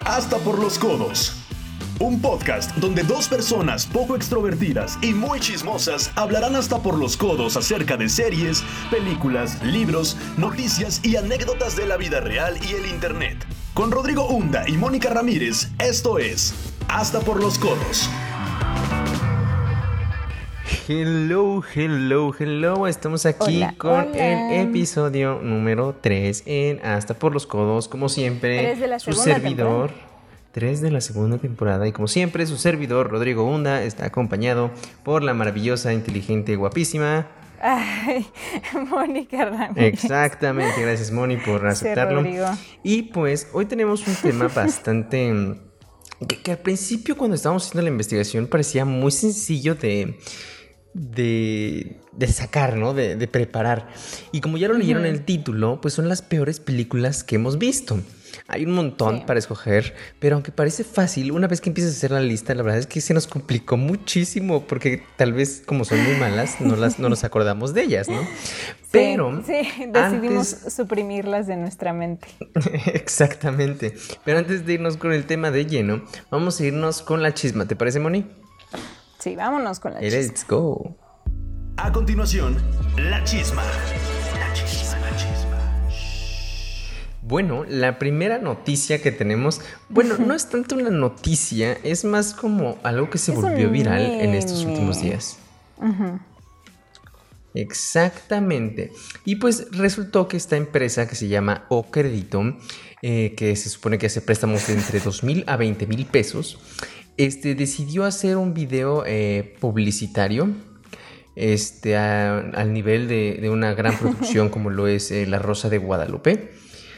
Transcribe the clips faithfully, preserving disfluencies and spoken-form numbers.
Hasta por los codos. Un podcast donde dos personas poco extrovertidas y muy chismosas hablarán hasta por los codos acerca de series, películas, libros, noticias y anécdotas de la vida real y el internet. Con Rodrigo Hunda y Mónica Ramírez, esto es Hasta por los codos. Hello, hello, hello. Estamos aquí hola, con hola. el episodio número tres en Hasta por los codos. Como siempre, tres de la su segunda servidor, temporada. tres de la segunda temporada. Y como siempre, su servidor, Rodrigo Hunda, está acompañado por la maravillosa, inteligente, guapísima... Ay, Mónica Ramírez. Exactamente, gracias Moni por aceptarlo. Sí, Rodrigo. Y pues hoy tenemos un tema bastante... Que, que al principio cuando estábamos haciendo la investigación parecía muy sencillo de... De, de sacar, ¿no? De, de preparar. Y como ya lo leyeron en el título, pues son las peores películas que hemos visto. Hay un montón sí. para escoger, pero aunque parece fácil, una vez que empiezas a hacer la lista, la verdad es que se nos complicó muchísimo, porque tal vez como son muy malas, no, las, no nos acordamos de ellas, ¿no? Pero sí, sí, decidimos antes... suprimirlas de nuestra mente. Exactamente. Pero antes de irnos con el tema de lleno, vamos a irnos con la chisma. ¿Te parece, Moni? Sí, vámonos con la Let's chisma. Let's go. A continuación, la chisma. La chisma, la chisma. Bueno, la primera noticia que tenemos, bueno, no es tanto una noticia, es más como algo que se es volvió viral meme. en estos últimos días. Uh-huh. Exactamente. Y pues resultó que esta empresa que se llama Ocrédito, eh, que se supone que hace préstamos de entre dos mil a veinte mil pesos, este, decidió hacer un video eh, publicitario este, a, al nivel de, de una gran producción como lo es eh, La Rosa de Guadalupe.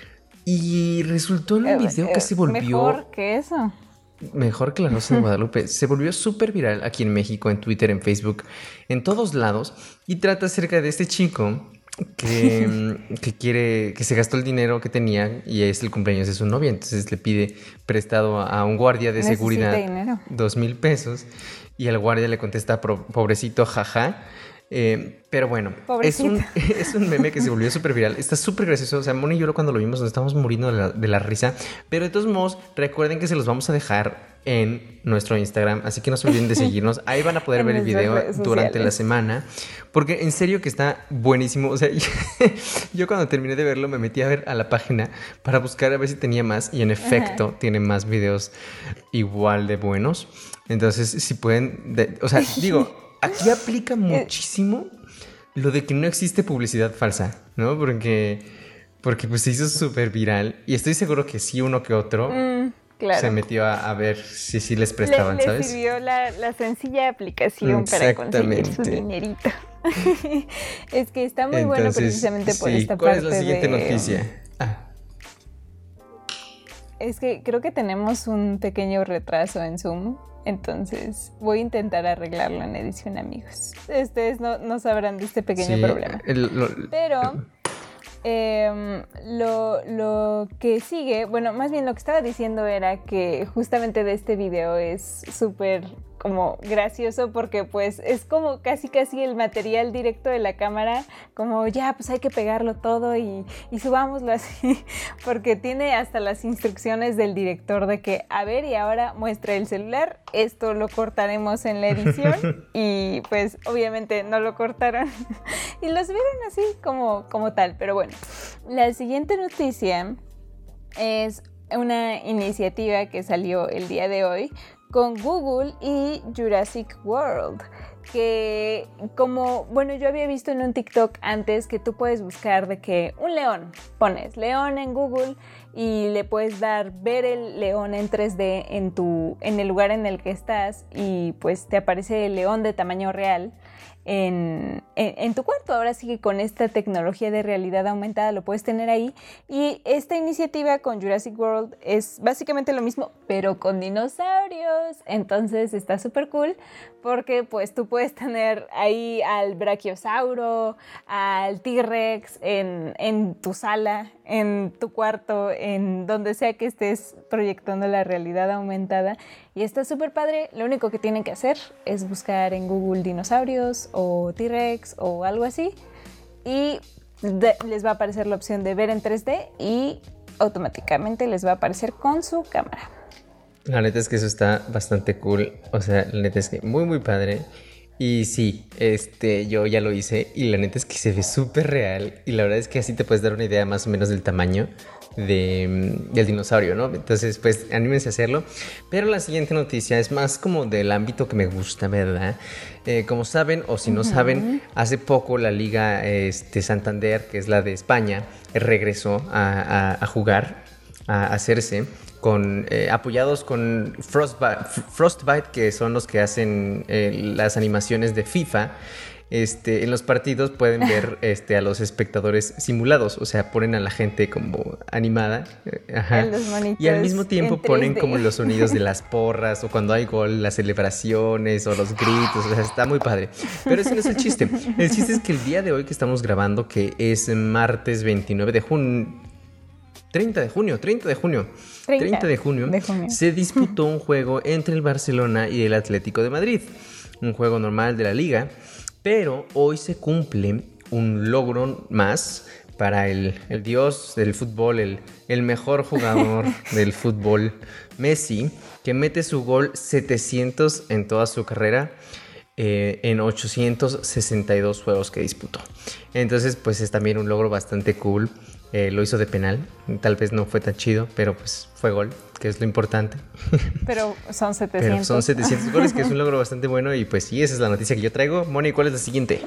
Y resultó en un video eh, que se volvió... Mejor que eso. Mejor que La Rosa de Guadalupe. Se volvió súper viral aquí en México, en Twitter, en Facebook, en todos lados. Y trata acerca de este chico que, que quiere, que se gastó el dinero que tenía y es el cumpleaños de su novia. Entonces le pide prestado a un guardia de Necesita seguridad dinero. dos mil pesos. Y el guardia le contesta, pobrecito, jaja. Eh, pero bueno, es un, es un meme que se volvió súper viral. Está súper gracioso. O sea, Moni y yo cuando lo vimos nos estábamos muriendo de la, de la risa. Pero de todos modos, recuerden que se los vamos a dejar en nuestro Instagram. Así que no se olviden de seguirnos. Ahí van a poder ver el video durante la semana. Porque en serio que está buenísimo. O sea, yo cuando terminé de verlo me metí a ver a la página para buscar a ver si tenía más. Y en efecto, ajá, tiene más videos igual de buenos. Entonces, si pueden... De, o sea, digo... Aquí aplica muchísimo lo de que no existe publicidad falsa, ¿no? Porque, porque pues se hizo súper viral y estoy seguro que sí uno que otro mm, claro. se metió a, a ver si sí les prestaban, le, ¿sabes? Le sirvió la, la sencilla aplicación para conseguir su dinerito. Es que está muy Entonces, bueno precisamente por sí, esta ¿cuál parte es la siguiente de... noticia? Ah. Es que creo que tenemos un pequeño retraso en Zoom. Entonces voy a intentar arreglarlo en edición, amigos. Ustedes no, no sabrán de este pequeño sí, problema. El, lo, Pero eh, lo, lo que sigue, bueno, más bien lo que estaba diciendo era que justamente de este video es súper como gracioso porque pues es como casi casi el material directo de la cámara, como ya pues hay que pegarlo todo y, y subámoslo así, porque tiene hasta las instrucciones del director de que a ver y ahora muestra el celular, esto lo cortaremos en la edición y pues obviamente no lo cortaron y lo subieron así como, como tal, pero bueno, la siguiente noticia es una iniciativa que salió el día de hoy con Google y Jurassic World, que como, bueno, yo había visto en un TikTok antes que tú puedes buscar de que un león, pones león en Google y le puedes dar ver el león en tres D en, tu, en el lugar en el que estás y pues te aparece el león de tamaño real en, en, en tu cuarto. Ahora sí que con esta tecnología de realidad aumentada lo puedes tener ahí, y esta iniciativa con Jurassic World es básicamente lo mismo pero con dinosaurios. Entonces está súper cool porque pues tú puedes tener ahí al brachiosauro, al T-Rex en, en tu sala, en tu cuarto, en donde sea que estés proyectando la realidad aumentada, y está súper padre. Lo único que tienen que hacer es buscar en Google dinosaurios o T-Rex o algo así y de, les va a aparecer la opción de ver en tres D y automáticamente les va a aparecer con su cámara. La neta es que eso está bastante cool. O sea, la neta es que muy, muy padre. Y sí, este, yo ya lo hice y la neta es que se ve súper real. Y la verdad es que así te puedes dar una idea más o menos del tamaño de, del dinosaurio, ¿no? Entonces, pues, anímense a hacerlo. Pero la siguiente noticia es más como del ámbito que me gusta, ¿verdad? Eh, como saben, o si no uh-huh. saben, hace poco la Liga este, Santander, que es la de España, regresó a, a, a jugar, a hacerse... Con, eh, apoyados con Frostbite, Frostbite, que son los que hacen eh, las animaciones de FIFA. Este, en los partidos pueden ver este, a los espectadores simulados, o sea, ponen a la gente como animada. Ajá. Y al mismo tiempo ponen como los sonidos de las porras, o cuando hay gol, las celebraciones, o los gritos, o sea, está muy padre. Pero ese no es el chiste. El chiste es que el día de hoy que estamos grabando, que es martes veintinueve de junio, treinta de junio, treinta de junio, treinta de junio, de junio, se disputó un juego entre el Barcelona y el Atlético de Madrid. Un juego normal de la liga, pero hoy se cumple un logro más para el, el dios del fútbol, el, el mejor jugador del fútbol, Messi, que mete su gol setecientos en toda su carrera. Eh, en ochocientos sesenta y dos juegos que disputó. Entonces, pues es también un logro bastante cool. Eh, lo hizo de penal, tal vez no fue tan chido, pero pues fue gol, que es lo importante. Pero son setecientos. Pero son setecientos goles, que es un logro bastante bueno. Y pues sí, esa es la noticia que yo traigo. Moni, ¿cuál es la siguiente?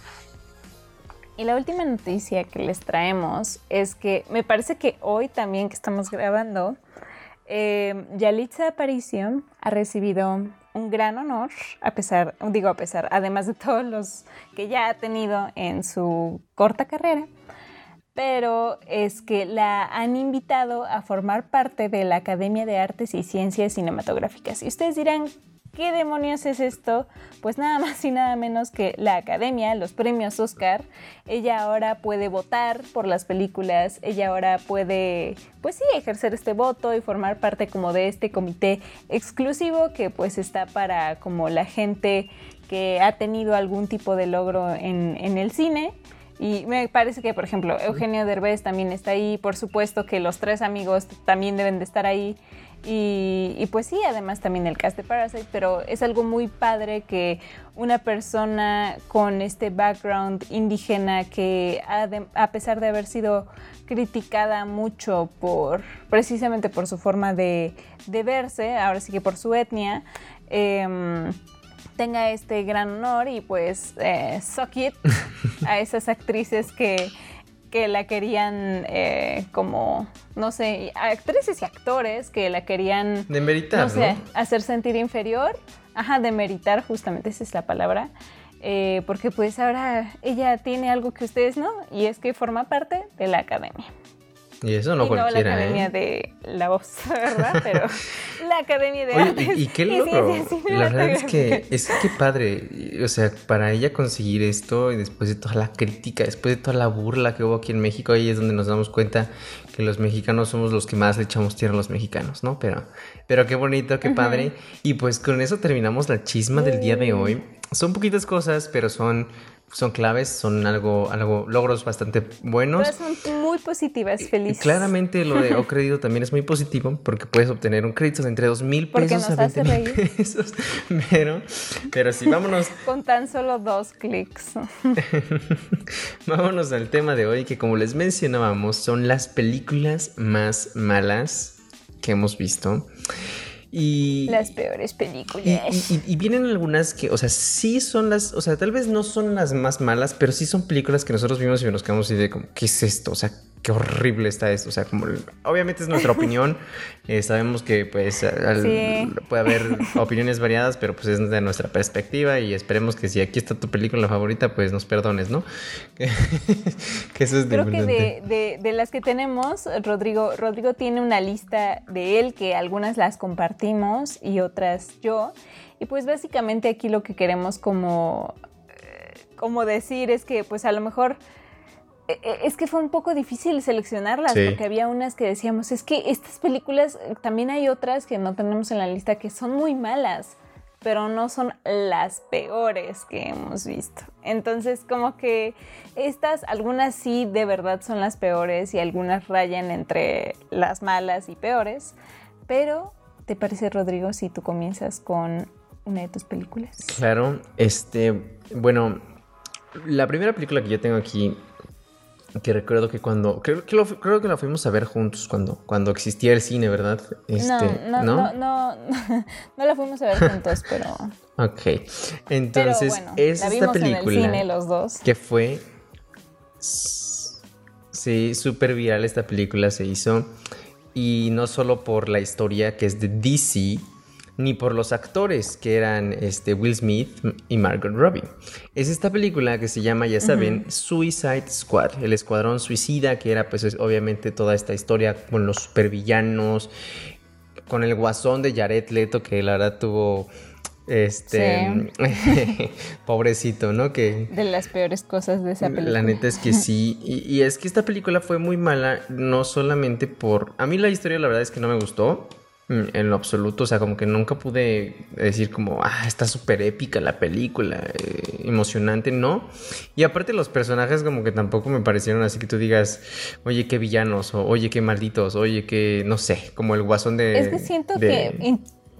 Y la última noticia que les traemos es que me parece que hoy también que estamos grabando, eh, Yalitza Aparicio ha recibido un gran honor, a pesar, digo a pesar, además de todos los que ya ha tenido en su corta carrera. Pero es que la han invitado a formar parte de la Academia de Artes y Ciencias Cinematográficas. Y ustedes dirán, ¿qué demonios es esto? Pues nada más y nada menos que la Academia, los premios Oscar. Ella ahora puede votar por las películas, ella ahora puede, pues sí, ejercer este voto y formar parte como de este comité exclusivo que pues está para como la gente que ha tenido algún tipo de logro en, en el cine. Y me parece que, por ejemplo, Eugenio Derbez también está ahí. Por supuesto que los tres amigos también deben de estar ahí. Y, y pues sí, además también el cast de Parasite. Pero es algo muy padre que una persona con este background indígena que a, de, a pesar de haber sido criticada mucho por precisamente por su forma de, de verse, ahora sí que por su etnia, eh, tenga este gran honor y pues eh, suck it a esas actrices que, que la querían eh, como, no sé, actrices y actores que la querían demeritar, no sé, ¿no? hacer sentir inferior, ajá, demeritar, justamente esa es la palabra, eh, porque pues ahora ella tiene algo que ustedes no, y es que forma parte de la academia. Y eso no y cualquiera, no la Academia ¿eh? de la Voz, ¿verdad? Pero la Academia de Oye, Artes y, y qué logro. La verdad es que es que padre. O sea, para ella conseguir esto y después de toda la crítica, después de toda la burla que hubo aquí en México, ahí es donde nos damos cuenta que los mexicanos somos los que más le echamos tierra a los mexicanos, ¿no? Pero, pero qué bonito, qué padre. Uh-huh. Y pues con eso terminamos la chisma del día de hoy. Son poquitas cosas, pero son... Son claves, son algo, algo, logros bastante buenos. Pero son muy positivas, felices. Y claramente lo de O Crédito también es muy positivo porque puedes obtener un crédito de entre dos mil pesos a veinte mil pesos. Pero, pero sí, vámonos. Con tan solo dos clics. Vámonos al tema de hoy, que como les mencionábamos, son las películas más malas que hemos visto. Y, las peores películas. Y, y, y vienen algunas que, o sea, sí son las, o sea, tal vez no son las más malas, pero sí son películas que nosotros vimos y nos quedamos así de como, ¿qué es esto? O sea, qué horrible está esto. O sea, como, obviamente es nuestra opinión. Eh, sabemos que, pues, al, sí. puede haber opiniones variadas, pero pues es de nuestra perspectiva y esperemos que si aquí está tu película favorita, pues nos perdones, ¿no? que eso es Creo que de, de, de las que tenemos, Rodrigo, Rodrigo tiene una lista de él que algunas las compartimos y otras yo. Y pues básicamente aquí lo que queremos como, como decir es que pues a lo mejor es que fue un poco difícil seleccionarlas, sí. Porque había unas que decíamos, es que estas películas, también hay otras que no tenemos en la lista que son muy malas, pero no son las peores que hemos visto. Entonces, como que estas, algunas sí de verdad son las peores y algunas rayan entre las malas y peores, pero ¿te parece, Rodrigo, si tú comienzas con una de tus películas? Claro, este, bueno, la primera película que yo tengo aquí, que recuerdo que cuando, creo que, lo, creo que la fuimos a ver juntos cuando, cuando existía el cine, ¿verdad? Este, no, no, no, no, no, no la fuimos a ver juntos, pero... Ok, entonces pero bueno, es la esta vimos película en el cine los dos. Que fue, sí, súper viral. Esta película se hizo, y no solo por la historia que es de D C, ni por los actores que eran este, Will Smith y Margot Robbie. Es esta película que se llama, ya saben, uh-huh. Suicide Squad, el escuadrón suicida, que era pues es, obviamente toda esta historia con los supervillanos, con el guasón de Jared Leto, que la verdad tuvo... Este sí. Pobrecito, ¿no? Que de las peores cosas de esa película. La neta es que sí. Y, y es que esta película fue muy mala, no solamente por... A mí la historia la verdad es que no me gustó en lo absoluto. O sea, como que nunca pude decir como, ah, está súper épica la película, eh, emocionante, ¿no? Y aparte los personajes como que tampoco me parecieron así que tú digas, oye, qué villanos, o oye, qué malditos, oye, qué, no sé, como el guasón de... Es que siento de... que... In...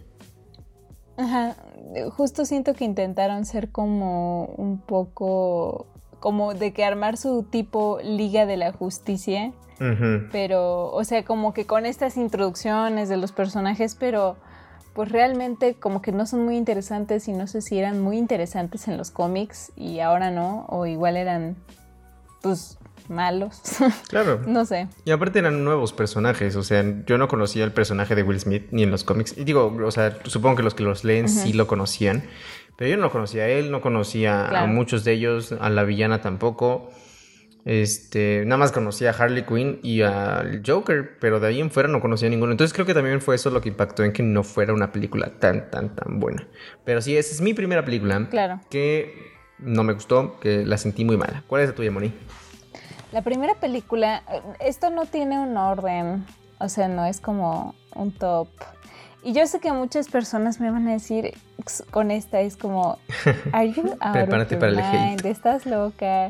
Ajá, justo siento que intentaron ser como un poco, como de que armar su tipo Liga de la Justicia, uh-huh. pero, o sea, como que con estas introducciones de los personajes, pero pues realmente como que no son muy interesantes, y no sé si eran muy interesantes en los cómics y ahora no, o igual eran, pues... malos. Claro. No sé. Y aparte eran nuevos personajes, o sea, yo no conocía el personaje de Will Smith ni en los cómics. Y digo, o sea, supongo que los que los leen uh-huh. sí lo conocían, pero yo no lo conocía a él, no conocía claro. a muchos de ellos, a la villana tampoco. Este, nada más conocía a Harley Quinn y al Joker, pero de ahí en fuera no conocía a ninguno. Entonces creo que también fue eso lo que impactó en que no fuera una película tan, tan, tan buena. Pero sí, esa es mi primera película. Claro. Que no me gustó, que la sentí muy mala. ¿Cuál es la tuya, Moni? La primera película, esto no tiene un orden, o sea, no es como un top. Y yo sé que muchas personas me van a decir con esta, es como, ¿Are you out Prepárate of para your el hate. mind? ¿Estás loca?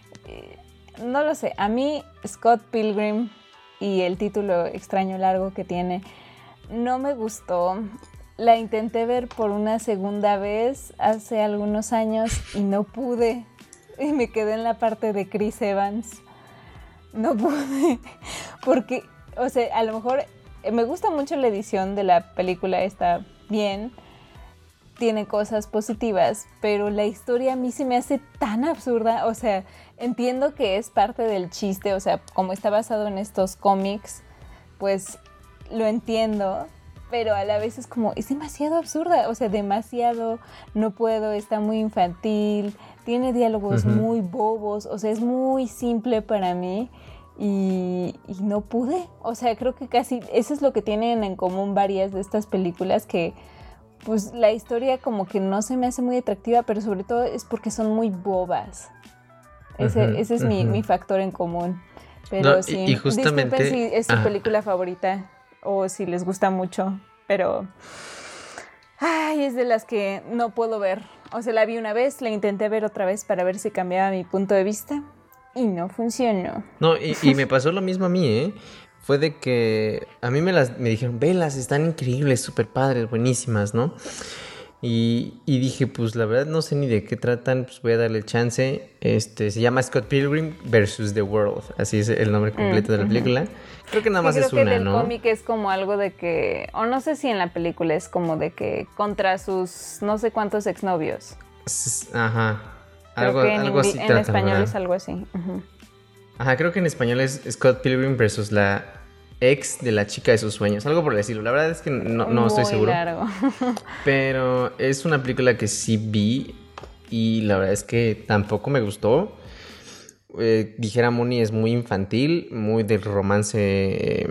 No lo sé, a mí Scott Pilgrim y el título extraño largo que tiene, no me gustó. La intenté ver por una segunda vez hace algunos años y no pude. Y me quedé en la parte de Chris Evans. No pude, porque, o sea, a lo mejor me gusta mucho la edición de la película, está bien, tiene cosas positivas, pero la historia a mí se me hace tan absurda. O sea, entiendo que es parte del chiste, o sea, como está basado en estos cómics, pues lo entiendo, pero a la vez es como, es demasiado absurda, o sea, demasiado, no puedo, está muy infantil, tiene diálogos uh-huh. muy bobos, o sea, es muy simple para mí y, y no pude. O sea, creo que casi eso es lo que tienen en común varias de estas películas, que pues la historia como que no se me hace muy atractiva, pero sobre todo es porque son muy bobas. Ese, uh-huh, ese es uh-huh. mi, mi factor en común. Pero no, sí, y, y justamente, disculpen si es su ah. película favorita o si les gusta mucho, pero ay, es de las que no puedo ver. O sea, la vi una vez, la intenté ver otra vez para ver si cambiaba mi punto de vista y no funcionó. No, y, y me pasó lo mismo a mí, ¿eh? Fue de que a mí me las me dijeron, velas, están increíbles, súper padres, buenísimas, ¿no? Y, y dije, pues la verdad no sé ni de qué tratan, pues voy a darle el chance. Este, se llama Scott Pilgrim versus The World, así es el nombre completo mm, de la película. Uh-huh. Creo que nada más sí, es creo una, que el ¿no? El cómic es como algo de que, o no sé si en la película es como de que contra sus no sé cuántos exnovios. Ajá. Creo algo, que en, algo así en trata, español ¿verdad? Es algo así. Uh-huh. Ajá, creo que en español es Scott Pilgrim versus la ex de la chica de sus sueños, algo por el estilo. La verdad es que no, no estoy seguro. Largo. Pero es una película que sí vi y la verdad es que tampoco me gustó. Eh, dijera Moni, es muy infantil, muy del romance eh,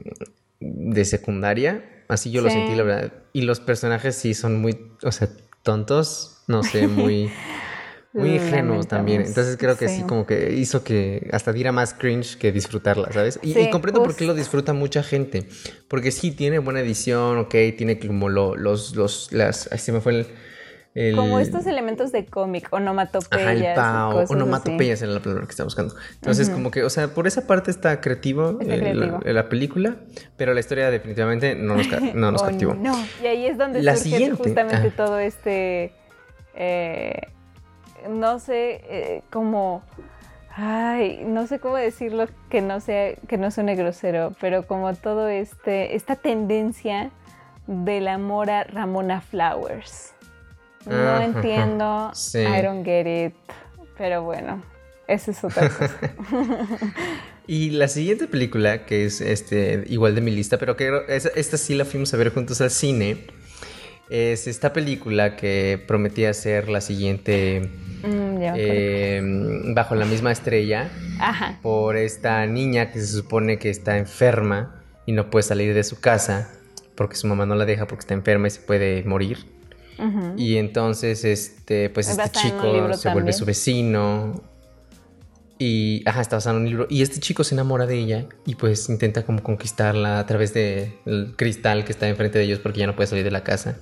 de secundaria. Así yo sí. lo sentí, la verdad. Y los personajes sí son muy, o sea, tontos, no sé, muy... Muy ingenuos también. Entonces creo que sí. sí, como que hizo que hasta diera más cringe que disfrutarla, ¿sabes? Y, sí, y comprendo pues... por qué lo disfruta mucha gente. Porque sí, tiene buena edición, ok, tiene como lo, los, los, las, ahí se me fue el, El... Como estos elementos de cómic, onomatopeyas. Ajá, el pao, cosas onomatopeyas así. era la palabra que estaba buscando. Entonces, uh-huh. como que, o sea, por esa parte está creativo, está el, creativo. La, la película, pero la historia definitivamente no nos, no nos oh, captivó. No, y ahí es donde la surge siguiente, justamente ah. todo este, eh, no sé, eh, como... Ay, no sé cómo decirlo que no sea, que no suene grosero, pero como todo este, esta tendencia del amor a Ramona Flowers. No uh-huh. entiendo, sí. I don't get it, pero bueno, esa es otra cosa. Y la siguiente película, que es este igual de mi lista, pero que esta, esta sí la fuimos a ver juntos al cine, es esta película que prometía ser la siguiente... Mm, eh, bajo la misma estrella. Ajá. Por esta niña que se supone que está enferma y no puede salir de su casa porque su mamá no la deja porque está enferma y se puede morir. Uh-huh. Y entonces este pues este chico se también. vuelve su vecino y ajá, está basado en un libro y este chico se enamora de ella y pues intenta como conquistarla a través del cristal que está enfrente de ellos porque ya no puede salir de la casa.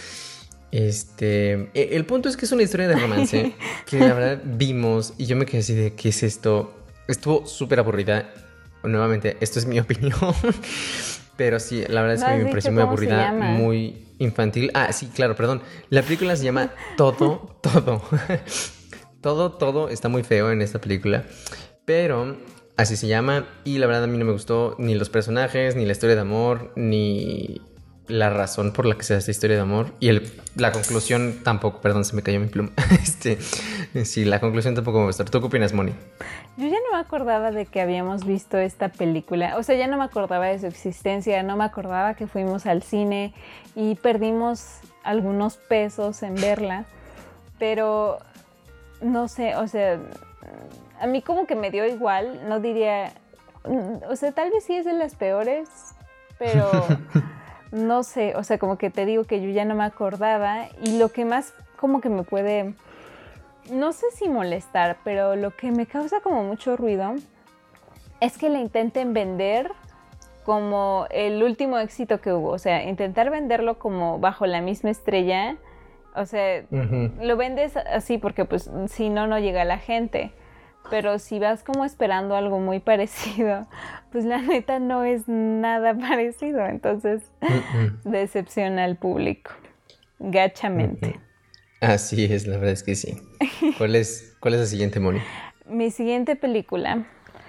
Este, el punto es que es una historia de romance que la verdad vimos y yo me quedé así de ¿qué es esto? Estuvo súper aburrida. Nuevamente, esto es mi opinión. Pero sí, la verdad es que me pareció muy aburrida, muy infantil. Ah, sí, claro, perdón. La película se llama Todo, Todo. Todo, Todo está muy feo en esta película. Pero así se llama y la verdad a mí no me gustó ni los personajes, ni la historia de amor, ni... la razón por la que se hace esta historia de amor y el, la conclusión tampoco, perdón, se me cayó mi pluma. este, sí, la conclusión tampoco me gustó. ¿Tú qué opinas, Moni? Yo ya no me acordaba de que habíamos visto esta película, o sea, ya no me acordaba de su existencia, no me acordaba que fuimos al cine y perdimos algunos pesos en verla, pero no sé, o sea, a mí como que me dio igual, no diría, o sea, tal vez sí es de las peores, pero... No sé, o sea, como que te digo que yo ya no me acordaba y lo que más como que me puede, no sé si molestar, pero lo que me causa como mucho ruido es que le intenten vender como el último éxito que hubo, o sea, intentar venderlo como bajo la misma estrella, o sea, uh-huh. lo vendes así porque pues si no, no llega la gente. Pero si vas como esperando algo muy parecido, pues la neta no es nada parecido. Entonces, uh-uh. decepciona al público. Gachamente. Uh-uh. Así es, la verdad es que sí. ¿Cuál es, cuál es la siguiente, Moni? Mi siguiente película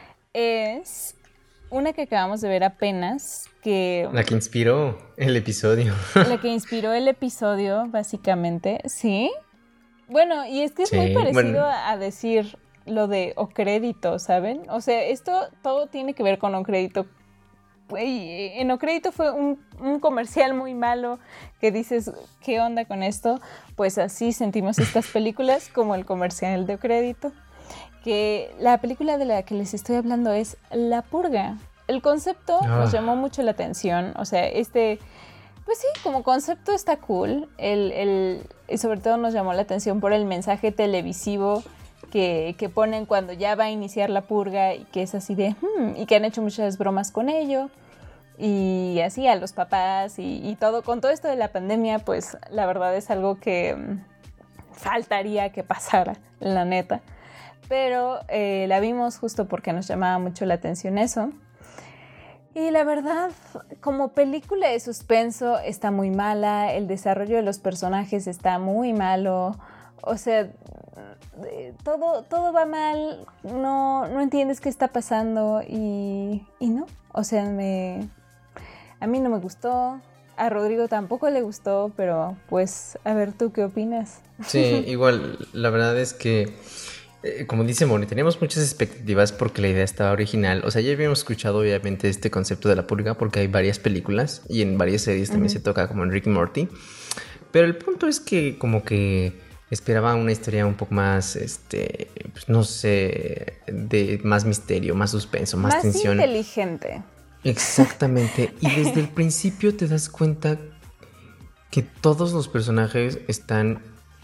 es una que acabamos de ver apenas. Que, la que inspiró el episodio. La que inspiró el episodio, básicamente. ¿Sí? Bueno, y es que es sí, muy parecido bueno. a, a decir... lo de O Crédito, ¿saben? O sea, esto todo tiene que ver con O Crédito. En O Crédito fue un, un comercial muy malo que dices, ¿qué onda con esto? Pues así sentimos estas películas como el comercial de O Crédito. Que la película de la que les estoy hablando es La Purga. El concepto oh. nos llamó mucho la atención. O sea, este... Pues sí, como concepto está cool. El, el, y sobre todo nos llamó la atención por el mensaje televisivo Que, que ponen cuando ya va a iniciar la purga y que es así de... Hmm, y que han hecho muchas bromas con ello. Y así a los papás y, y todo. Con todo esto de la pandemia, pues la verdad es algo que um, faltaría que pasara, la neta. Pero eh, la vimos justo porque nos llamaba mucho la atención eso. Y la verdad, como película de suspenso está muy mala. El desarrollo de los personajes está muy malo. O sea... Todo, todo va mal, no, no entiendes qué está pasando y, y no, o sea, me, a mí no me gustó, a Rodrigo tampoco le gustó, pero pues, a ver, ¿tú qué opinas? Sí, igual, la verdad es que, eh, como dice Moni, teníamos muchas expectativas porque la idea estaba original, o sea, ya habíamos escuchado obviamente este concepto de la purga porque hay varias películas y en varias series también uh-huh. se toca como en Rick y Morty, pero el punto es que como que... Esperaba una historia un poco más, este, pues no sé, de más misterio, más suspenso, más, más tensión. Más inteligente. Exactamente. Y desde el principio te das cuenta que todos los personajes están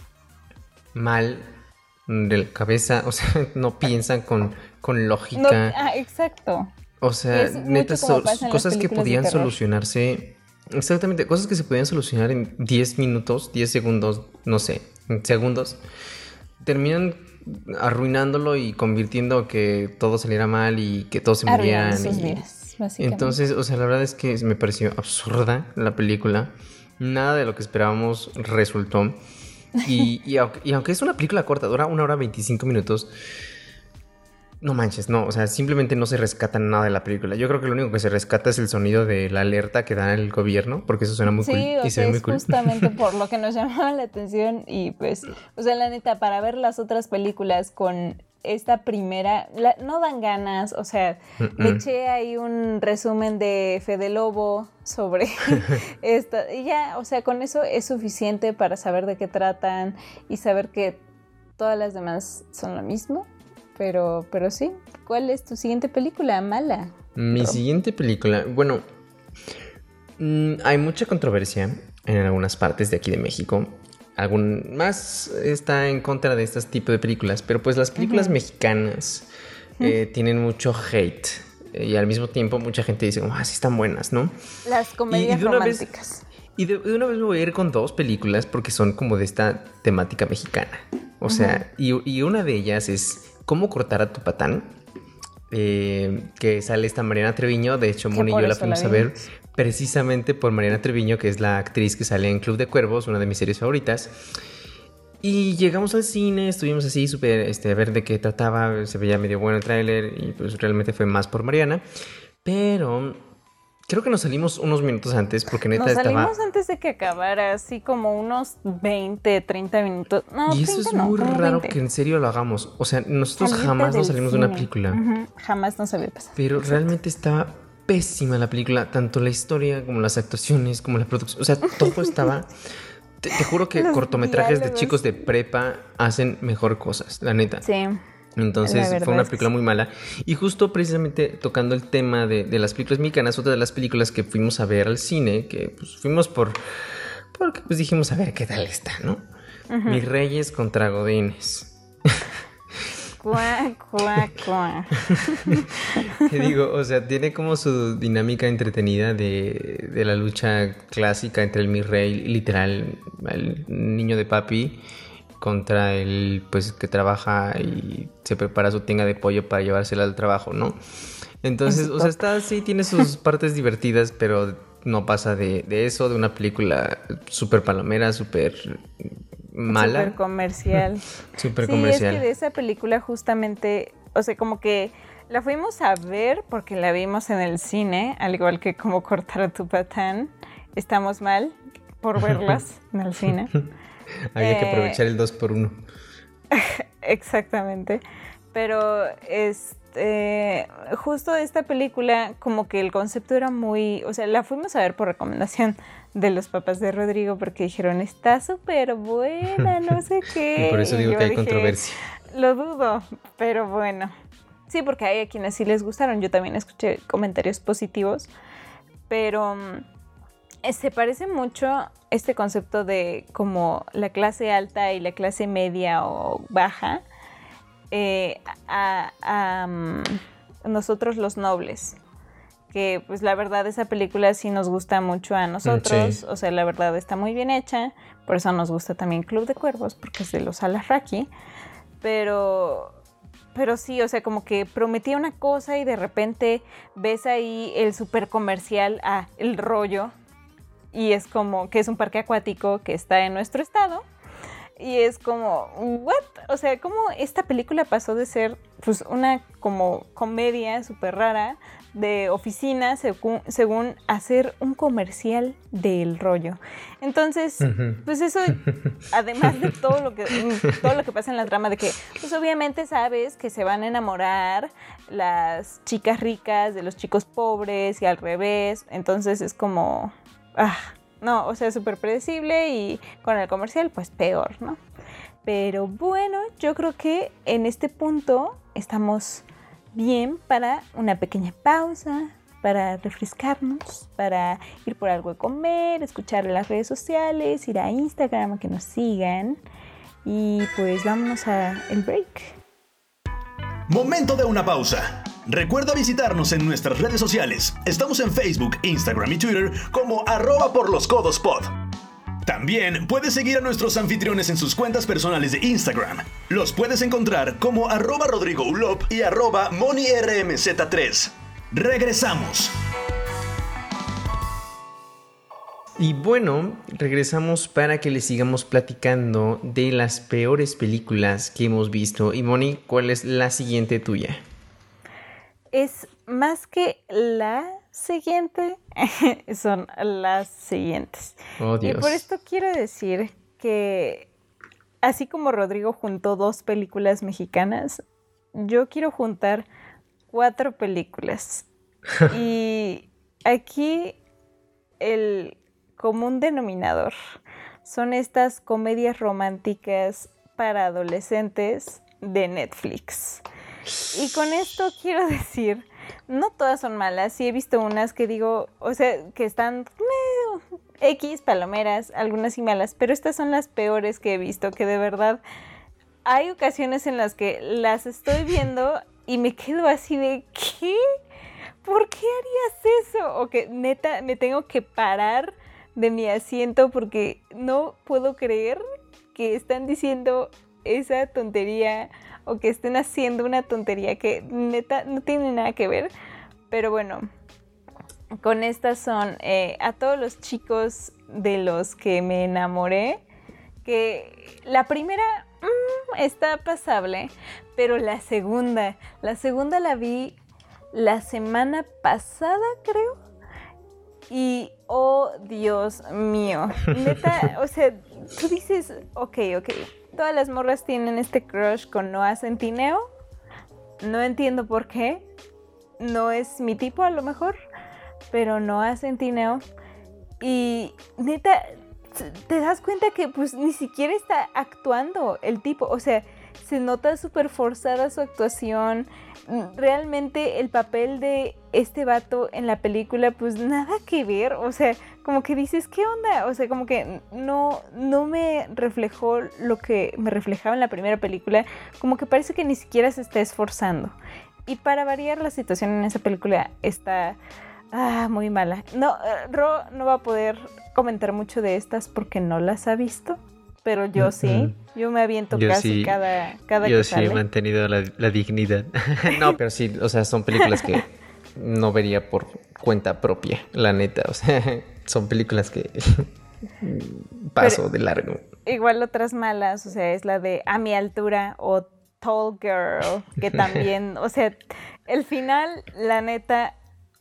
mal de la cabeza, o sea, no piensan con, con lógica. No, ah, exacto. O sea, neta, so, cosas que podían solucionarse... Exactamente, cosas que se podían solucionar en diez minutos, diez segundos, no sé, segundos, terminan arruinándolo y convirtiendo que todo saliera mal y que todos se murieran. Sus y... vidas, básicamente. Entonces, o sea, la verdad es que me pareció absurda la película. Nada de lo que esperábamos resultó. Y, y, aunque, y aunque es una película corta, dura una hora veinticinco minutos, no manches, no, o sea, simplemente no se rescata nada de la película. Yo creo que lo único que se rescata es el sonido de la alerta que da el gobierno, porque eso suena muy sí, cool o y sea, se ve muy es cool. justamente por lo que nos llamaba la atención y pues, o sea, la neta, para ver las otras películas con esta primera, la, no dan ganas, o sea, Mm-mm. me eché ahí un resumen de Fede Lobo sobre esta, y ya, o sea, con eso es suficiente para saber de qué tratan y saber que todas las demás son lo mismo. Pero, pero sí, ¿cuál es tu siguiente película, Mala? Mi Rob. siguiente película, bueno, mmm, hay mucha controversia en algunas partes de aquí de México. Algún más está en contra de este tipo de películas, pero pues las películas uh-huh. mexicanas eh, uh-huh. tienen mucho hate. Eh, y al mismo tiempo mucha gente dice, ah, sí están buenas, ¿no? Las comedias y, y románticas. Vez, y de, de una vez me voy a ir con dos películas porque son como de esta temática mexicana. O uh-huh. sea, y, y una de ellas es Cómo cortar a tu patán, eh, que sale esta Mariana Treviño. De hecho, Moni y yo la fuimos a ver precisamente por Mariana Treviño, que es la actriz que sale en Club de Cuervos, una de mis series favoritas. Y llegamos al cine, estuvimos así súper este, a ver de qué trataba, se veía medio bueno el tráiler y pues realmente fue más por Mariana. Pero creo que nos salimos unos minutos antes porque neta nos estaba... Nos salimos antes de que acabara, así como unos veinte, treinta minutos. No, y eso treinta es no, muy raro veinte. que en serio lo hagamos. O sea, nosotros Salirte jamás nos salimos cine. de una película. Uh-huh. Jamás nos había pasado. Pero Exacto. realmente estaba pésima la película. Tanto la historia como las actuaciones, como la producción. O sea, todo estaba... Te, te juro que Los cortometrajes diálogos. de chicos de prepa hacen mejor cosas, la neta. Sí. Entonces fue una película muy mala. Y justo precisamente tocando el tema de, de las películas mexicanas, otra de las películas que fuimos a ver al cine, que pues fuimos por... Porque pues dijimos a ver qué tal está, ¿no? Uh-huh. Mis Reyes contra Godines. Cuá, cuá, cuá. Te digo, o sea, tiene como su dinámica entretenida de, de la lucha clásica entre el mi rey, literal, el niño de papi, contra el pues que trabaja y se prepara su tinga de pollo para llevársela al trabajo, ¿no? Entonces, o sea, está así, tiene sus partes divertidas, pero no pasa de, de eso, de una película súper palomera, súper mala. Súper comercial. Súper sí, comercial. Es que de esa película justamente, o sea, como que la fuimos a ver porque la vimos en el cine, al igual que Cómo cortar a tu patán. Estamos mal por verlas en el cine. Había eh, que aprovechar el dos por uno. Exactamente. Pero este, justo esta película, como que el concepto era muy... O sea, la fuimos a ver por recomendación de los papás de Rodrigo porque dijeron, está súper buena, no sé qué. Y por eso y digo que hay dije, controversia. Lo dudo, pero bueno. Sí, porque hay a quienes sí les gustaron. Yo también escuché comentarios positivos. Pero se parece mucho este concepto de como la clase alta y la clase media o baja eh, a, a um, nosotros los nobles. Que pues la verdad esa película sí nos gusta mucho a nosotros. Sí. O sea, la verdad está muy bien hecha. Por eso nos gusta también Club de Cuervos, porque es de los Alarraqui. Pero... Pero sí, o sea, como que prometía una cosa y de repente ves ahí el super comercial, ah, el rollo, y es como que es un parque acuático que está en nuestro estado, y es como, ¿what? O sea, ¿cómo esta película pasó de ser pues una como comedia súper rara de oficina según, según hacer un comercial del rollo? Entonces, uh-huh. pues eso, además de todo lo que todo lo que pasa en la trama de que, pues obviamente sabes que se van a enamorar las chicas ricas de los chicos pobres y al revés, entonces es como, ah, no, o sea, súper predecible y con el comercial, pues peor, ¿no? Pero bueno, yo creo que en este punto estamos bien para una pequeña pausa, para refrescarnos, para ir por algo de comer, escuchar en las redes sociales, ir a Instagram a que nos sigan y pues vámonos al break. Momento de una pausa. Recuerda visitarnos en nuestras redes sociales. Estamos en Facebook, Instagram y Twitter como arroba por los codos pod. También puedes seguir a nuestros anfitriones en sus cuentas personales de Instagram. Los puedes encontrar como arroba Rodrigo Ulop y arroba Moni R M Z tres. Regresamos. Y bueno, regresamos para que les sigamos platicando de las peores películas que hemos visto. Y Moni, ¿cuál es la siguiente tuya? Es más que la siguiente, son las siguientes. Oh, Dios. Y por esto quiero decir que, así como Rodrigo juntó dos películas mexicanas, yo quiero juntar cuatro películas. Y aquí el común denominador son estas comedias románticas para adolescentes de Netflix. Y con esto quiero decir, no todas son malas, sí he visto unas que digo, o sea, que están eh, X, palomeras, algunas sí malas, pero estas son las peores que he visto, que de verdad hay ocasiones en las que las estoy viendo y me quedo así de, ¿qué? ¿Por qué harías eso? O que neta me tengo que parar de mi asiento porque no puedo creer que están diciendo esa tontería o que estén haciendo una tontería que neta no tiene nada que ver. Pero bueno, con estas son eh, a todos los chicos de los que me enamoré, que la primera mmm, está pasable, pero la segunda, la segunda la vi la semana pasada, creo. Y, oh, Dios mío, neta, o sea, tú dices, ok, ok, todas las morras tienen este crush con Noah Centineo, no entiendo por qué, no es mi tipo a lo mejor, pero Noah Centineo, y neta, te das cuenta que pues ni siquiera está actuando el tipo, o sea, se nota súper forzada su actuación. Realmente el papel de este vato en la película, pues nada que ver, o sea, como que dices, ¿qué onda? O sea, como que no, no me reflejó lo que me reflejaba en la primera película, como que parece que ni siquiera se está esforzando. Y para variar, la situación en esa película está ah, muy mala. No, Ro no va a poder comentar mucho de estas porque no las ha visto. Pero yo uh-huh. sí, yo me aviento yo casi sí, cada, cada yo que sí sale. He mantenido la, la dignidad. No, pero sí, o sea, son películas que no vería por cuenta propia, la neta. O sea, son películas que paso pero, de largo. Igual otras malas, o sea, es la de A Mi Altura o Tall Girl, que también, o sea, el final, la neta,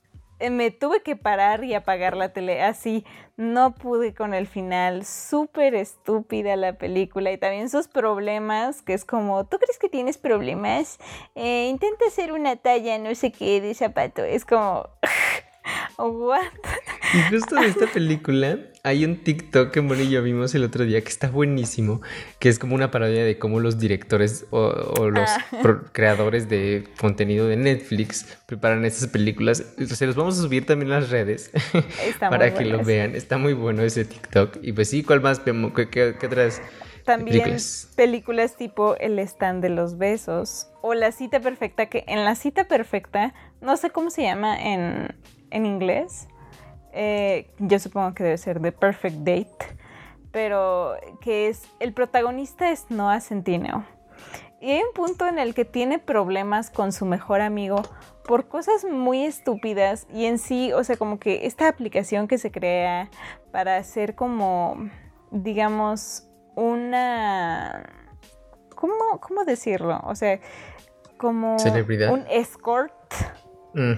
me tuve que parar y apagar la tele, así, no pude con el final, súper estúpida la película y también sus problemas, que es como, ¿tú crees que tienes problemas? Eh, intenta hacer una talla, no sé qué, de zapato, es como, ¿what? Y justo de esta película hay un TikTok que Moni y yo vimos el otro día que está buenísimo, que es como una parodia de cómo los directores o, o los ah. pro- creadores de contenido de Netflix preparan estas películas. Se los vamos a subir también a las redes para que lo vean. Está muy bueno ese TikTok. Y pues sí, ¿cuál más? ¿Qué, qué, qué otras también películas? Películas tipo El Stand de los Besos o La Cita Perfecta, que en La Cita Perfecta, no sé cómo se llama en, en inglés. Eh, yo supongo que debe ser The Perfect Date, pero que es, el protagonista es Noah Centineo y hay un punto en el que tiene problemas con su mejor amigo por cosas muy estúpidas y en sí, o sea, como que esta aplicación que se crea para hacer como, digamos, una, ¿cómo, cómo decirlo? O sea, como celebridad, un escort. Mm.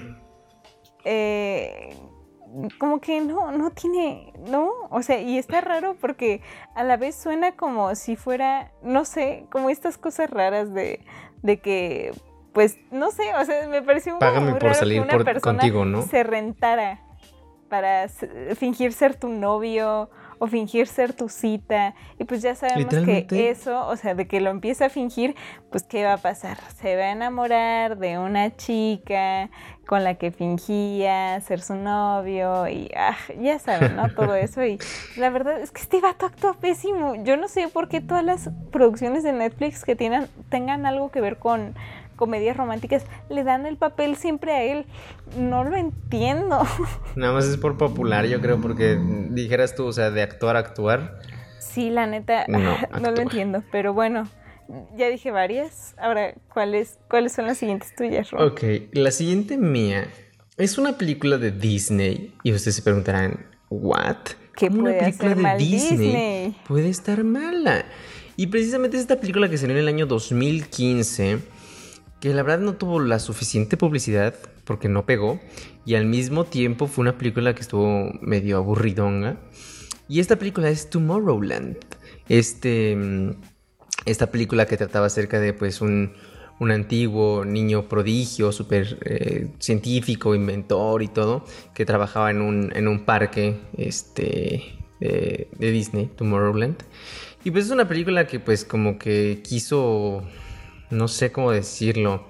Eh... como que no, no tiene, no, o sea, y está raro porque a la vez suena como si fuera, no sé, como estas cosas raras de, de que, pues, no sé, o sea, me pareció Págame muy por raro salir que una por, persona contigo, ¿no? se rentara para fingir ser tu novio o fingir ser tu cita, y pues ya sabemos que eso, o sea, de que lo empieza a fingir, pues ¿qué va a pasar? Se va a enamorar de una chica con la que fingía ser su novio y ah, ya saben, ¿no? Todo eso, y la verdad es que este vato actúa pésimo. Yo no sé por qué todas las producciones de Netflix que tienen, tengan algo que ver con, comedias románticas, le dan el papel siempre a él. No lo entiendo. Nada más es por popular, yo creo, porque dijeras tú, o sea, de actuar a actuar. Sí, la neta, no, no lo entiendo, pero bueno. Ya dije varias. Ahora, ¿cuáles, ¿cuáles son las siguientes tuyas, Ron? Ok, la siguiente mía es una película de Disney. Y ustedes se preguntarán, ¿what? ¿Qué ¿Cómo puede una película hacer de mal Disney, Disney puede estar mala? Y precisamente esta película que salió en el año dos mil quince, que la verdad no tuvo la suficiente publicidad porque no pegó. Y al mismo tiempo fue una película que estuvo medio aburridonga. Y esta película es Tomorrowland. Este... Esta película que trataba acerca de pues un, un antiguo niño prodigio, súper eh, científico, inventor y todo, que trabajaba en un, en un parque este, de, de Disney, Tomorrowland. Y pues es una película que pues como que quiso, no sé cómo decirlo,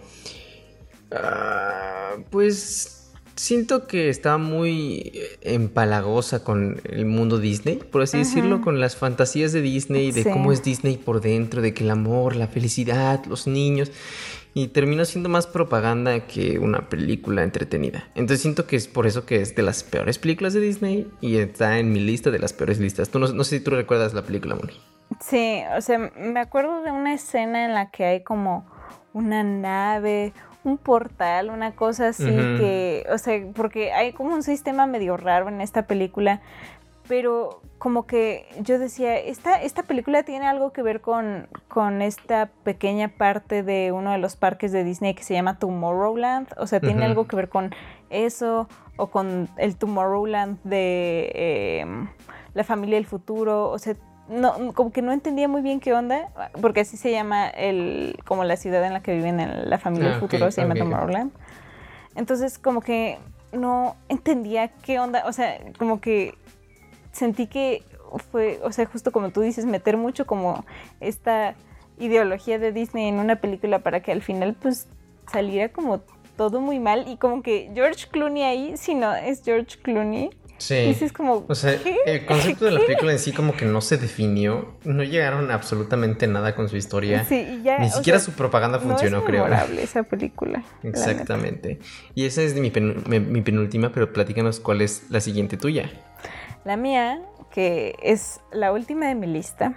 uh, pues... Siento que está muy empalagosa con el mundo Disney, por así uh-huh. decirlo, con las fantasías de Disney, de sí. cómo es Disney por dentro, de que el amor, la felicidad, los niños, y terminó siendo más propaganda que una película entretenida. Entonces siento que es por eso que es de las peores películas de Disney y está en mi lista de las peores listas. Tú no, no sé si tú recuerdas la película, Moni. Sí, o sea, me acuerdo de una escena en la que hay como una nave, un portal, una cosa así uh-huh. que, o sea, porque hay como un sistema medio raro en esta película, pero como que yo decía, esta, esta película tiene algo que ver con, con esta pequeña parte de uno de los parques de Disney que se llama Tomorrowland, o sea, tiene uh-huh. algo que ver con eso, o con el Tomorrowland de eh, La Familia del Futuro, o sea, no, como que no entendía muy bien qué onda, porque así se llama el, como la ciudad en la que viven en La Familia del ah, Futuro, okay, se llama okay. Tomorrowland. Entonces como que no entendía qué onda, o sea, como que sentí que fue, o sea, justo como tú dices, meter mucho como esta ideología de Disney en una película para que al final pues saliera como todo muy mal, y como que George Clooney ahí, si no es George Clooney. Sí, dices como, o sea, ¿qué? El concepto de la película en sí como que no se definió, no llegaron a absolutamente nada con su historia, sí, y ya, ni siquiera sea, su propaganda funcionó, no es creo. memorable esa película. Exactamente, y esa es de mi, pen, mi penúltima, pero platícanos cuál es la siguiente tuya. La mía, que es la última de mi lista,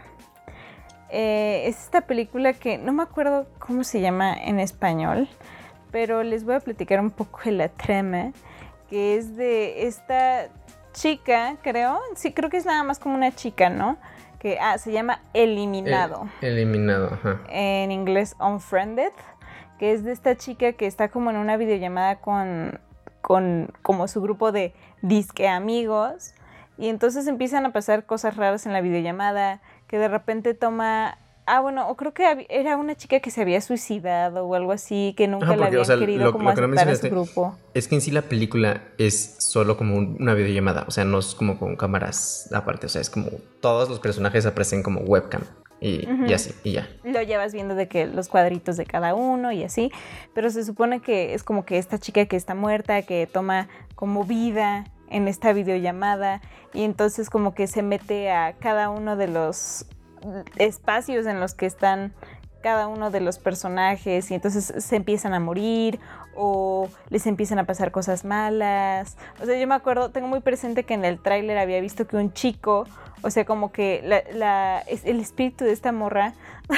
eh, es esta película que no me acuerdo cómo se llama en español, pero les voy a platicar un poco de la trama, que es de esta chica, creo, sí, creo que es nada más como una chica, ¿no? Que ah, se llama Eliminado. El, eliminado, ajá. En inglés, Unfriended, que es de esta chica que está como en una videollamada con, con como su grupo de disque amigos, y entonces empiezan a pasar cosas raras en la videollamada, que de repente toma... Ah, bueno, o creo que era una chica que se había suicidado o algo así, que nunca Ajá, porque, la habían o sea, querido lo, como lo que aceptar no a su grupo. Es que en sí la película es solo como un, una videollamada, o sea, no es como con cámaras aparte, o sea, es como todos los personajes aparecen como webcam y, uh-huh. y así, y ya. Lo llevas viendo de que los cuadritos de cada uno y así, pero se supone que es como que esta chica que está muerta, que toma como vida en esta videollamada, y entonces como que se mete a cada uno de los espacios en los que están cada uno de los personajes, y entonces se empiezan a morir o les empiezan a pasar cosas malas. O sea, yo me acuerdo, tengo muy presente que en el tráiler había visto que un chico, o sea, como que la, la, el espíritu de esta morra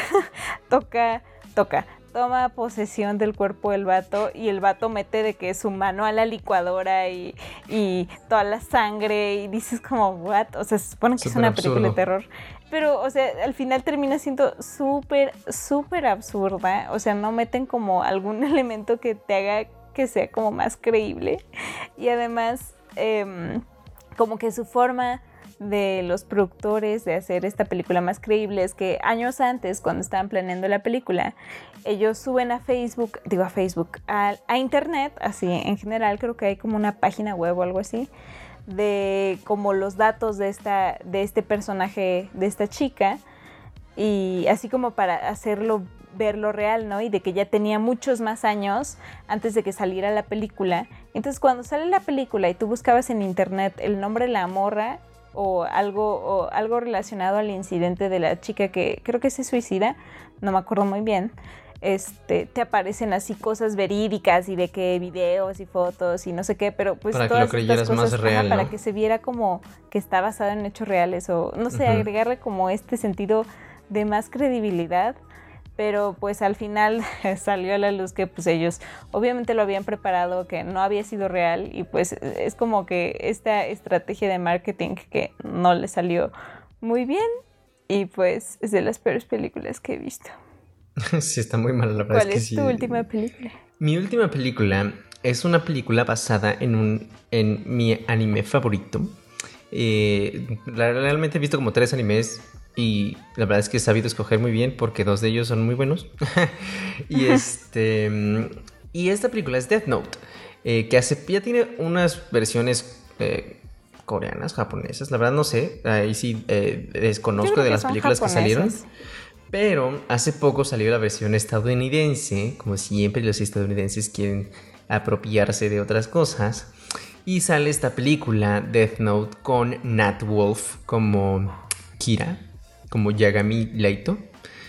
toca, toca, toma posesión del cuerpo del vato, y el vato mete de que su mano a la licuadora y, y toda la sangre, y dices como, what? O sea, se supone que Super es una absurdo. Película de terror. Pero, o sea, al final termina siendo súper, súper absurda. O sea, no meten como algún elemento que te haga que sea como más creíble. Y además, eh, como que su forma de los productores de hacer esta película más creíble es que años antes, cuando estaban planeando la película, ellos suben a Facebook, digo a Facebook, a, a internet, así en general, creo que hay como una página web o algo así, de como los datos de esta de este personaje, de esta chica, y así como para hacerlo verlo real, ¿no? Y de que ya tenía muchos más años antes de que saliera la película. Entonces, cuando sale la película y tú buscabas en internet el nombre de la morra o algo o algo relacionado al incidente de la chica que creo que se suicida, no me acuerdo muy bien, este, te aparecen así cosas verídicas y de que videos y fotos y no sé qué, pero pues para todas que lo creyeras estas cosas, más real, ajá, ¿no? para que se viera como que está basado en hechos reales o no sé, Uh-huh. agregarle como este sentido de más credibilidad. Pero pues al final salió a la luz que pues ellos obviamente lo habían preparado, que no había sido real y pues es como que esta estrategia de marketing que no le salió muy bien y pues es de las peores películas que he visto. Sí, está muy mal, la verdad. ¿Cuál es, que es sí. tu última película? Mi última película es una película basada en, un, en mi anime favorito. Eh, realmente he visto como tres animes y la verdad es que he sabido escoger muy bien porque dos de ellos son muy buenos. y este y esta película es Death Note, eh, que hace, ya tiene unas versiones eh, coreanas, japonesas, la verdad no sé, ahí sí eh, desconozco de las películas japonesas que salieron. Pero hace poco salió la versión estadounidense, como siempre los estadounidenses quieren apropiarse de otras cosas. Y sale esta película, Death Note, con Nat Wolff como Kira, como Yagami Leito.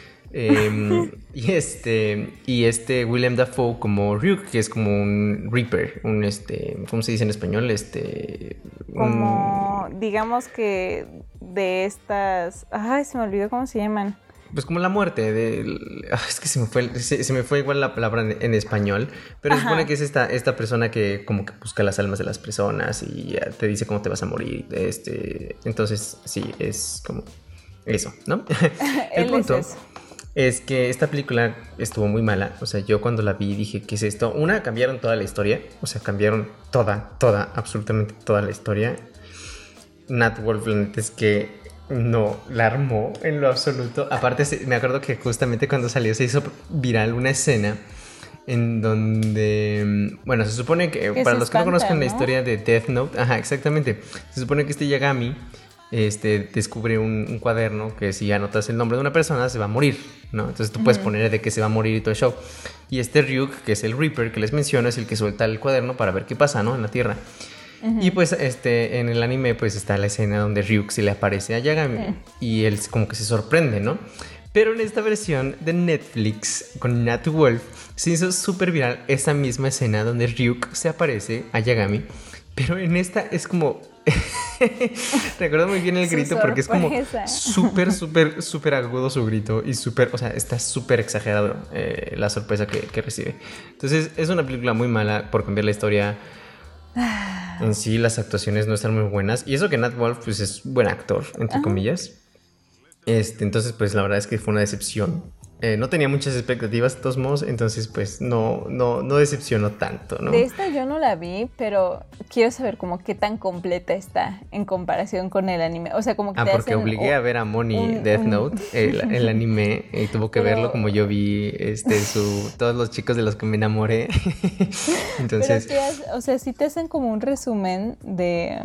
Eh, y este y este Willem Dafoe como Ryuk, que es como un Reaper, un este, ¿cómo se dice en español? Este como un... digamos que de estas, ay, se me olvidó cómo se llaman. Pues como la muerte de... Es que se me fue, se, se me fue igual la palabra en, en español. Pero se supone que es esta, esta persona que como que busca las almas de las personas y te dice cómo te vas a morir. Este, entonces, sí, es como eso, ¿no? El punto es, es que esta película estuvo muy mala. O sea, yo cuando la vi dije, ¿qué es esto? Una, cambiaron toda la historia. O sea, cambiaron toda, toda, absolutamente toda la historia. Nat Wolff, la neta es que... no la armó en lo absoluto. Aparte, me acuerdo que justamente cuando salió se hizo viral una escena en donde, bueno, se supone que, que para los espanta, que no conozcan, ¿no?, la historia de Death Note, ajá, exactamente, se supone que este Yagami este, descubre un, un cuaderno que si anotas el nombre de una persona se va a morir, ¿no? Entonces tú uh-huh. puedes poner de que se va a morir y todo el show. Y este Ryuk, que es el Reaper que les menciono, es el que suelta el cuaderno para ver qué pasa, ¿no?, en la Tierra. Uh-huh. Y pues este en el anime pues está la escena donde Ryuk se le aparece a Yagami uh-huh. y él como que se sorprende, ¿no? Pero en esta versión de Netflix con Nat Wolff se hizo súper viral esa misma escena donde Ryuk se aparece a Yagami, pero en esta es como recuerdo muy bien el grito su porque es como súper súper súper agudo su grito y súper, o sea, está súper exagerado eh, la sorpresa que, que recibe. Entonces es una película muy mala por cambiar la historia. En sí las actuaciones no están muy buenas. Y eso que Nat Wolff pues es buen actor, entre Ajá. comillas. Este, entonces pues la verdad es que fue una decepción. Eh, no tenía muchas expectativas de todos modos, entonces pues no, no, no decepcionó tanto, ¿no? De esta yo no la vi, pero quiero saber como qué tan completa está en comparación con el anime. O sea, como que ah, te porque hacen obligué a ver a Moni un, Death un... Note, el, el anime, y tuvo que pero... verlo como yo vi este su todos los chicos de los que me enamoré. Entonces, pero te, o sea, sí te hacen como un resumen de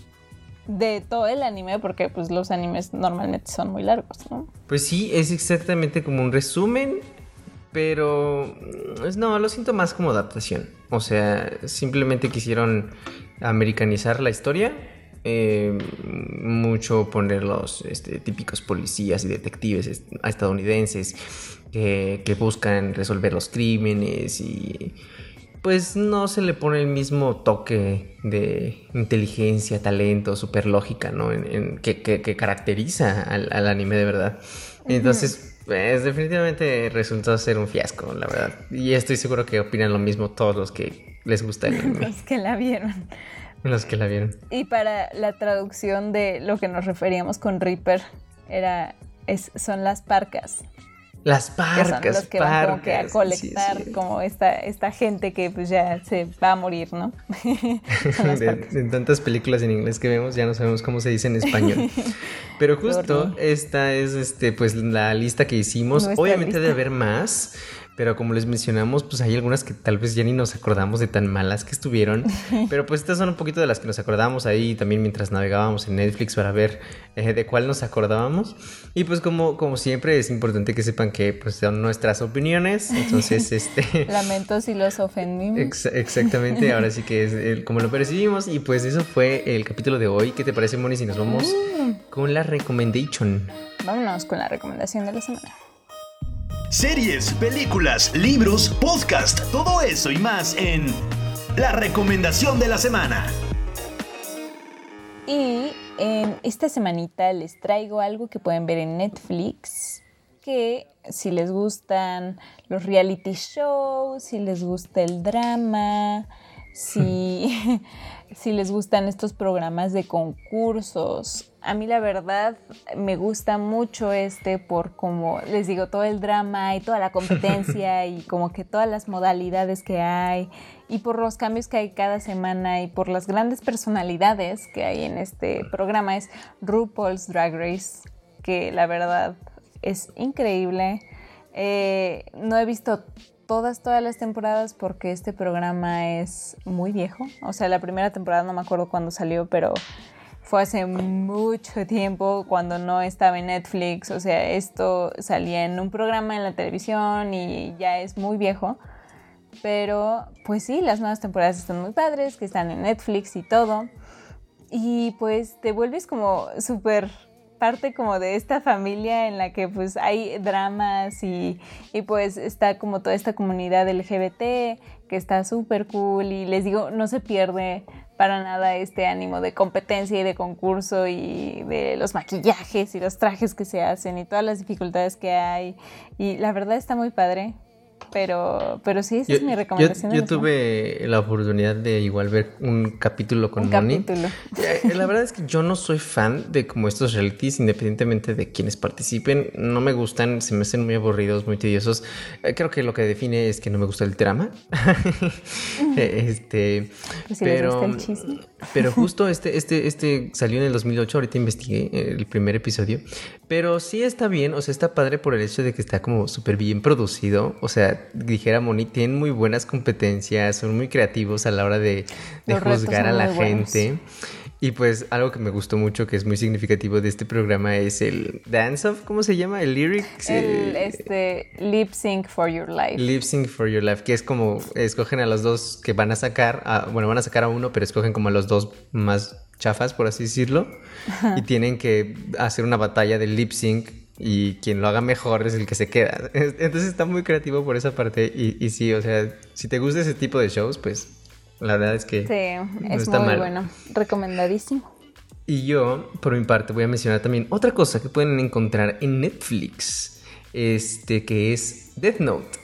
de todo el anime, porque pues los animes normalmente son muy largos, ¿no? Pues sí, es exactamente como un resumen, pero no, lo siento más como adaptación. O sea, simplemente quisieron americanizar la historia, eh, mucho poner los este, típicos policías y detectives estadounidenses que, que buscan resolver los crímenes y... pues no se le pone el mismo toque de inteligencia, talento, super lógica, ¿no? En, en, que, que, que caracteriza al, al anime de verdad. Entonces, pues, definitivamente resultó ser un fiasco, la verdad. Y estoy seguro que opinan lo mismo todos los que les gusta el anime. Los que la vieron. Los que la vieron. Y para la traducción de lo que nos referíamos con Reaper, era, es, son las parcas. Las parcas, que son los que parcas, van como que a colectar, sí, sí. como esta, esta gente que pues ya se va a morir, ¿no? de, de tantas películas en inglés que vemos ya no sabemos cómo se dice en español. Pero justo esta es este pues la lista que hicimos. Nuestra Obviamente lista. Debe haber más, pero como les mencionamos, pues hay algunas que tal vez ya ni nos acordamos de tan malas que estuvieron. Pero pues estas son un poquito de las que nos acordamos ahí también mientras navegábamos en Netflix para ver eh, de cuál nos acordábamos. Y pues como, como siempre es importante que sepan que pues son nuestras opiniones. Entonces, este... lamento si los ofendimos. Ex- exactamente, ahora sí que es el, como lo percibimos. Y pues eso fue el capítulo de hoy. ¿Qué te parece, Moni, si nos vamos mm. con la recommendation? Vámonos con la recomendación de la semana. Series, películas, libros, podcast, todo eso y más en La Recomendación de la Semana. Y eh, esta semanita les traigo algo que pueden ver en Netflix, que si les gustan los reality shows, si les gusta el drama, si, si les gustan estos programas de concursos. A mí la verdad me gusta mucho este por, como les digo, todo el drama y toda la competencia y como que todas las modalidades que hay y por los cambios que hay cada semana y por las grandes personalidades que hay en este programa. Es RuPaul's Drag Race, que la verdad es increíble. Eh, no he visto todas, todas las temporadas porque este programa es muy viejo. O sea, la primera temporada no me acuerdo cuándo salió, pero fue hace mucho tiempo cuando no estaba en Netflix. O sea, esto salía en un programa en la televisión y ya es muy viejo. Pero, pues sí, las nuevas temporadas están muy padres, que están en Netflix y todo. Y pues te vuelves como súper parte como de esta familia en la que pues hay dramas y, y pues está como toda esta comunidad L G B T que está súper cool y les digo, no se pierde para nada este ánimo de competencia y de concurso y de los maquillajes y los trajes que se hacen y todas las dificultades que hay y la verdad está muy padre. Pero, pero sí, esa yo, es mi recomendación. Yo, yo tuve la oportunidad de igual ver un capítulo con un Moni. Capítulo. La verdad es que yo no soy fan de como estos realities, independientemente de quienes participen. No me gustan, se me hacen muy aburridos, muy tediosos. Creo que lo que define es que no me gusta el drama. este, pues si pero, les gusta el chisme. Pero justo este, este, este salió en el dos mil ocho, ahorita investigué el primer episodio. Pero sí está bien, o sea, está padre por el hecho de que está como súper bien producido. O sea, dijera Moni, tienen muy buenas competencias, son muy creativos a la hora de, de juzgar a la gente. Buenos. Y pues algo que me gustó mucho, que es muy significativo de este programa, es el Dance Off, ¿cómo se llama? El Lyrics. El eh, este, Lip Sync for Your Life. Lip Sync for Your Life, que es como, escogen a los dos que van a sacar, a, bueno, van a sacar a uno, pero escogen como a los dos más chafas, por así decirlo, y tienen que hacer una batalla de lip sync. Y quien lo haga mejor es el que se queda. Entonces está muy creativo por esa parte. Y, y sí, o sea, si te gusta ese tipo de shows, pues la verdad es que sí, no es está muy mal. Bueno. Recomendadísimo. Y yo, por mi parte, voy a mencionar también otra cosa que pueden encontrar en Netflix. Este, que es Death Note.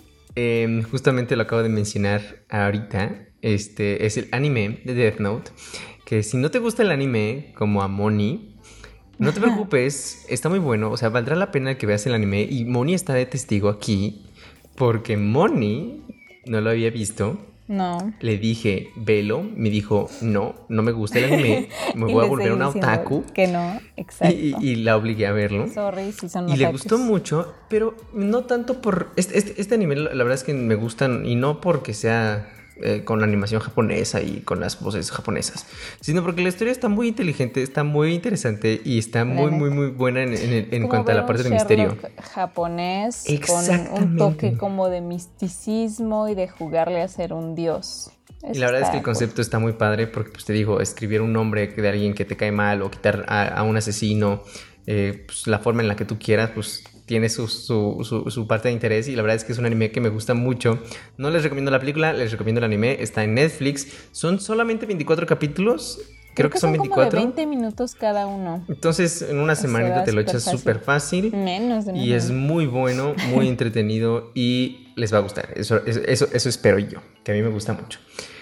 Eh, justamente lo acabo de mencionar ahorita. Este es el anime de Death Note. Que si no te gusta el anime, como a Moni, no te preocupes, está muy bueno, o sea, valdrá la pena que veas el anime y Moni está de testigo aquí porque Moni no lo había visto. No. Le dije, velo, me dijo, no, no me gusta el anime, me voy a volver una otaku. Que no, exacto. Y, y, y la obligué a verlo. Sorry, si son Y otakus. Le gustó mucho, pero no tanto por... Este, este, este anime, la verdad es que me gustan y no porque sea... Eh, con la animación japonesa y con las voces japonesas, sino porque la historia está muy inteligente, está muy interesante y está muy, muy, muy buena en, en, en cuanto a la parte del misterio. Japonés con un toque como de misticismo y de jugarle a ser un dios. Eso y la verdad es que el concepto cool. Está muy padre porque, pues te digo, escribir un nombre de alguien que te cae mal o quitar a, a un asesino, eh, pues, la forma en la que tú quieras, pues tiene su, su, su, su parte de interés y la verdad es que es un anime que me gusta mucho. No les recomiendo la película, les recomiendo el anime, está en Netflix. Son solamente veinticuatro capítulos, creo, creo que, que son, son veinticuatro. Como de veinte minutos cada uno. Entonces en una semanita te lo echas súper fácil. Menos de Y es muy bueno, muy entretenido y les va a gustar. Eso, eso, eso, eso espero yo, que a mí me gusta mucho.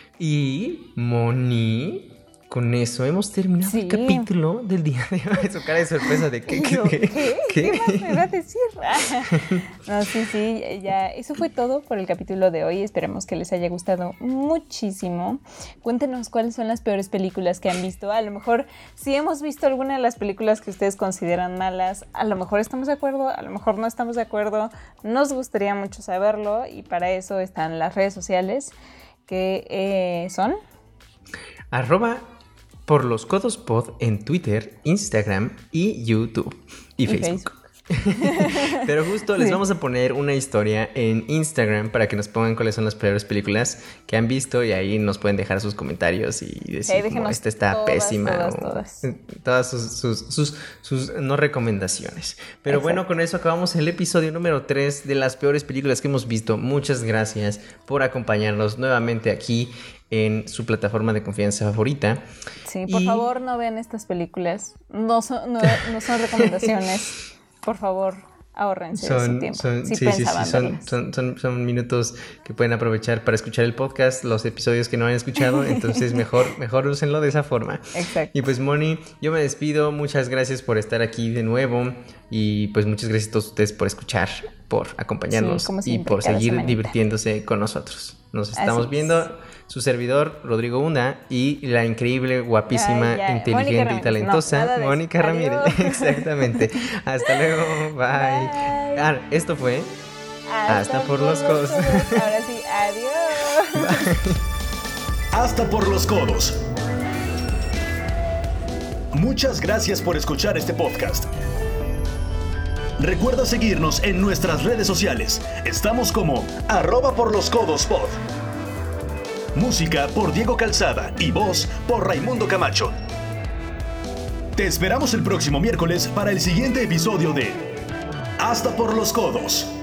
Y Moni... Con eso hemos terminado sí. el capítulo del día de hoy. Su cara de sorpresa de ¿qué? ¿Qué, ¿Qué? ¿Qué? ¿Qué más me va a decir? No, sí, sí, ya. Eso fue todo por el capítulo de hoy. Esperemos que les haya gustado muchísimo. Cuéntenos cuáles son las peores películas que han visto. A lo mejor, si hemos visto alguna de las películas que ustedes consideran malas, a lo mejor estamos de acuerdo, a lo mejor no estamos de acuerdo. Nos gustaría mucho saberlo y para eso están las redes sociales que eh, son... Arroba Por los Codos Pod en Twitter, Instagram y YouTube y, y Facebook. Facebook. Pero justo les Sí. vamos a poner una historia en Instagram para que nos pongan cuáles son las peores películas que han visto y ahí nos pueden dejar sus comentarios y decir Sí, como déjenos esta está todas, pésima todas, o todas. todas sus, sus, sus, sus no recomendaciones. Pero Exacto. bueno, con eso acabamos el episodio número tres de las peores películas que hemos visto. Muchas gracias por acompañarnos nuevamente aquí en su plataforma de confianza favorita. Sí, por Y- favor, no vean estas películas. No son, no, no son recomendaciones. Por favor, ahórrense de su Son, tiempo. son, si sí, sí, sí, pensaban son, verlas. son, son, son minutos que pueden aprovechar para escuchar el podcast, los episodios que no han escuchado, entonces mejor, mejor úsenlo de esa forma. Exacto. Y pues Moni, yo me despido, muchas gracias por estar aquí de nuevo y pues muchas gracias a todos ustedes por escuchar, por acompañarnos Sí, como y siempre, por cada seguir semanita. divirtiéndose con nosotros. Nos estamos Así es. viendo, su servidor Rodrigo Una y la increíble, guapísima, Ay, ya. inteligente Mónica y Ramírez. talentosa No, nada de eso. Mónica Ramírez. Adiós. Exactamente. Hasta luego. Bye. Bye. Ah, esto fue Hasta por los codos. Ahora sí, adiós. Hasta por los codos. Muchas gracias por escuchar este podcast. Recuerda seguirnos en nuestras redes sociales. Estamos como arroba por los codos pod. Música por Diego Calzada y voz por Raimundo Camacho. Te esperamos el próximo miércoles para el siguiente episodio de Hasta por los codos.